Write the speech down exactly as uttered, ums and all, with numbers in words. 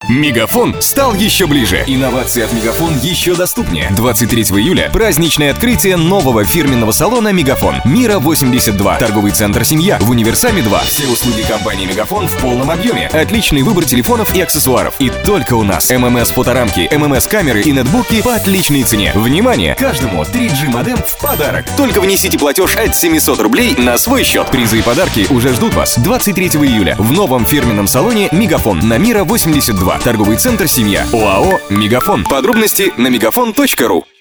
Мегафон стал еще ближе. Инновации от Мегафон еще доступнее. двадцать третьего июля праздничное открытие нового фирменного салона Мегафон. Мира восемьдесят два. Торговый центр «Семья» в Универсаме два. Все услуги компании Мегафон в полном объеме. Отличный выбор телефонов и аксессуаров. И только у нас. эм эм эс-фоторамки, эм эм эс-камеры и нетбуки по отличной цене. Внимание! Каждому три джи модем в подарок. Только внесите платеж от семьсот рублей на свой счет. Призы и подарки уже ждут вас двадцать третьего июля в новом фирменном салоне Мегафон на Мира восемьдесят два. Торговый центр «Семья». ОАО «Мегафон». Подробности на мегафон точка ру.